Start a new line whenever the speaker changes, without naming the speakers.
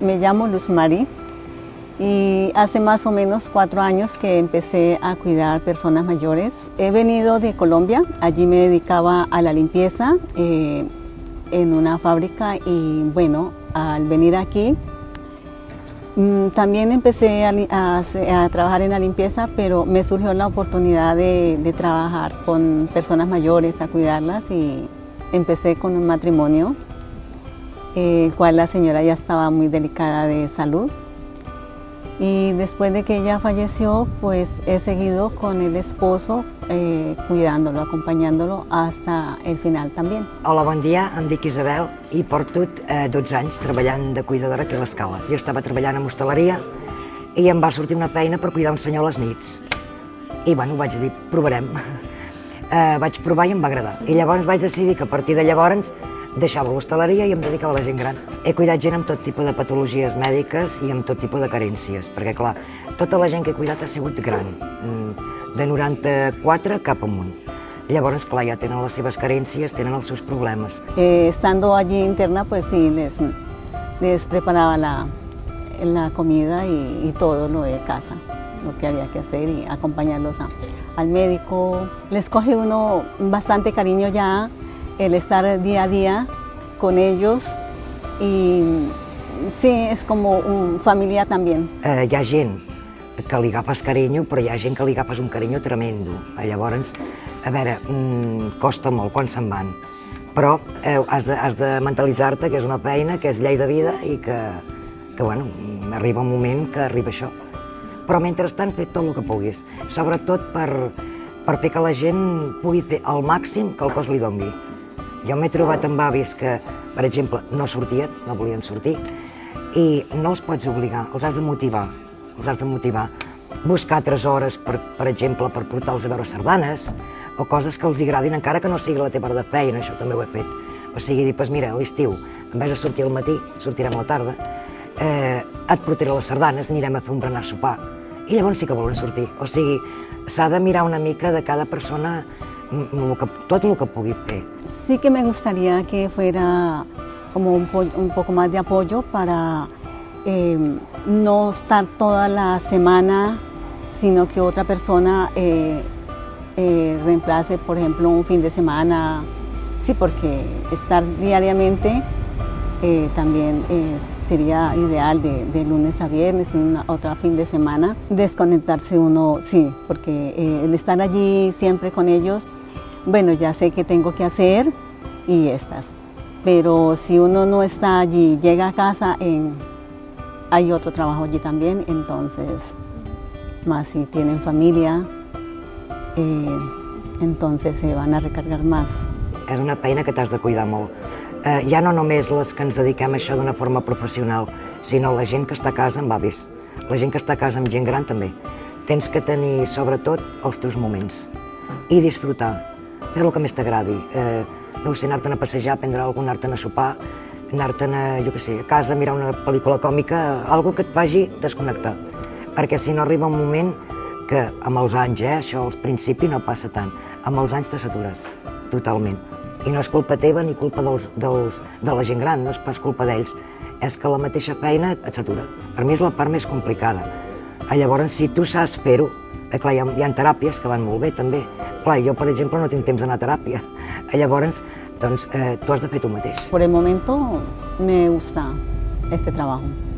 Me llamo Luz Mari y hace más o menos 4 años que empecé a cuidar personas mayores. He venido de Colombia, allí me dedicaba a la limpieza en una fábrica y bueno, al venir aquí también empecé a trabajar en la limpieza, pero me surgió la oportunidad de trabajar con personas mayores, a cuidarlas y empecé con un matrimonio, el cual la señora ya estaba muy delicada de salud. Y después de que ella falleció, pues he seguido con el esposo, cuidándolo, acompanyant-lo hasta el final també.
Hola, bon dia, em dic Isabel i porto 12 anys treballant de cuidadora aquí a l'Escala. Jo estava treballant en hostaleria i em va sortir una feina per cuidar un senyor a les nits. I bueno, vaig dir, provarem. Vaig provar i em va agradar. I llavors vaig decidir que a partir de llavors deixava l'hostaleria i em dedicava a la gent gran. He cuidat gent amb tot tipus de patologies mèdiques i amb tot tipus de carències, perquè clar, tota la gent que he cuidat ha sigut gran, de 94 cap amunt. Llavors, clar, ja tenen les seves carències, tenen els seus problemes.
Estando allí interna, pues sí, les preparaba la comida y todo lo de casa, lo que había que hacer y acompañarlos al médico. Les coge uno bastante cariño ya, el estar día a día con ellos y sí, es como una familia también.
Hi ha gent que li agafes carinyo, però hi ha gent que li agafes un carinyo tremendo. Llavors, a veure, costa molt quan se'n van, però has de mentalitzar-te que és una feina, que és llei de vida i que bueno, arriba un moment que arriba això. Però mentrestant fer tot el que puguis, sobretot per fer que la gent pugui fer al màxim que el cos li doni. Jo m'he trobat amb avis que, per exemple, no sortien, no volien sortir, i no els pots obligar, els has de motivar, Buscar 3 hores, per exemple, per portar-los a veure sardanes, o coses que els agradin, encara que no sigui la teva hora de feina, això també ho he fet. O sigui, dir, doncs mira, a l'estiu, en vez de sortir al matí, sortirem a la tarda, et portaré a les sardanes, anirem a fer un berenar sopar, i llavors sí que volen sortir. O sigui, s'ha de mirar una mica de cada persona tot el que pugui fer.
Sí que me gustaría que fuera como un poco más de apoyo para no estar toda la semana, sino que otra persona reemplace, por ejemplo, un fin de semana. Sí, porque estar diariamente también sería ideal de lunes a viernes y otro fin de semana. Desconectarse uno, sí, porque el estar allí siempre con ellos, bueno, ya sé qué tengo que hacer y estas. Pero si uno no está allí, llega a casa, hay otro trabajo allí también, entonces, más si tienen familia, entonces se van a recargar más.
És una feina que t'has de cuidar molt. Ja no només les que ens dediquem a això d'una forma professional, sinó la gent que està a casa amb avis, la gent que està a casa amb gent gran també. Tens que tenir, sobretot, els teus moments i disfrutar, fer el que més t'agradi. No sé, anar-te'n a passejar, prendre alguna cosa, anar-te'n a sopar, anar-te'n a, jo què sé, a casa, mirar una pel·lícula còmica, alguna que et faci desconnectar. Perquè si no arriba un moment que amb els anys, això al principi no passa tant, amb els anys te satures totalment. I no és culpa teva ni culpa de la gent gran, no és pas culpa d'ells, és que la mateixa feina et satura. Per mi és la part més complicada. Llavors, si tu saps fer-ho, clar, hi ha teràpies que van molt bé també. Clar, jo, per exemple, no tinc temps d'anar a teràpia. Llavors, doncs, tu has de fer tu mateix.
Por el momento me gusta este trabajo.